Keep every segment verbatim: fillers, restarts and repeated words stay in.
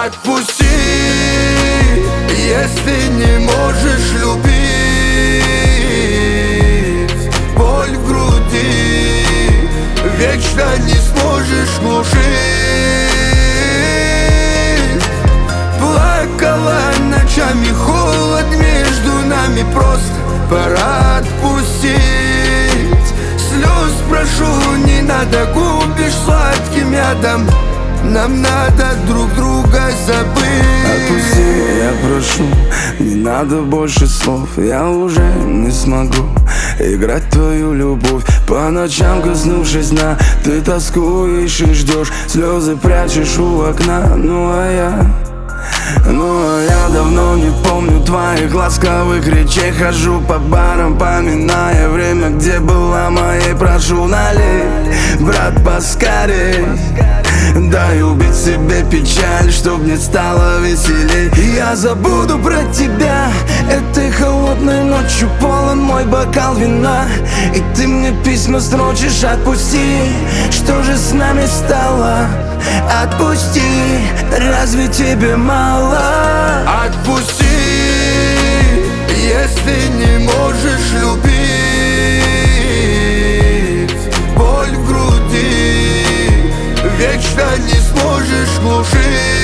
Отпусти, если не можешь любить. Боль в груди вечно не сможешь глушить. Плакала ночами, холод между нами, просто пора отпустить. Слез прошу, не надо, губишь сладким ядом. Нам надо друг друга забыть. Отпусти, я прошу, не надо больше слов. Я уже не смогу играть в твою любовь. По ночам, коснувшись дна, ты тоскуешь и ждешь. Слезы прячешь у окна, ну а я... Ну а я давно не помню твоих ласковых речей. Хожу по барам, поминая время, где была моей. Прошу, налей, брат, поскорей. Дай убить себе печаль, чтоб мне стало веселей. Я забуду про тебя этой холодной ночью. Полон мой бокал вина, и ты мне письма строчишь. Отпусти, что же с нами стало? Отпусти, разве тебе мало? Отпусти, если не можешь любить. Боль в груди вечно не сможешь глушить.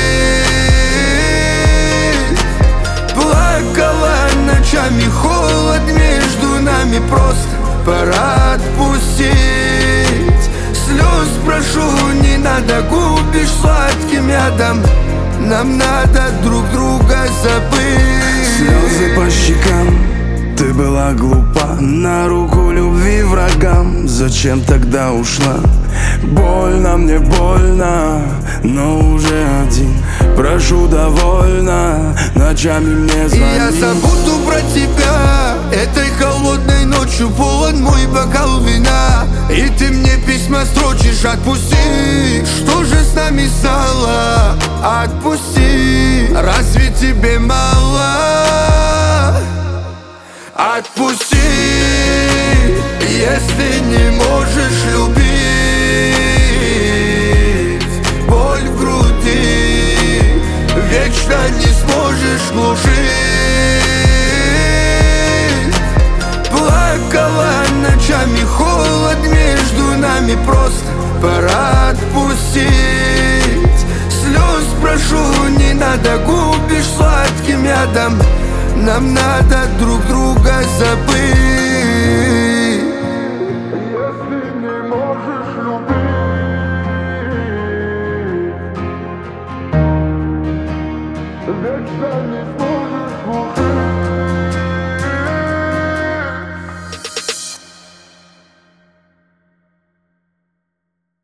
Плакала ночами, холод между нами, просто пора отпустить. Слез прошу, не надо, губишь сладким ядом. Нам надо друг друга забыть. Слезы по щекам, ты была глупа, на руку любви врагам. Зачем тогда ушла? Больно мне, больно, но уже один. Прошу, довольно, ночами мне звони. И я забуду про тебя этой холодной ночью. Полон мой бокал вина, и ты мне письма строчишь. Отпусти, что же с нами стало? Отпусти, разве тебе мало? Отпусти, если не можешь любить. Боль в груди вечно не сможешь глушить. Плакала ночами, холод между нами, просто пора отпустить. Слез прошу, не надо, губишь сладким ядом. Нам надо друг друга забыть.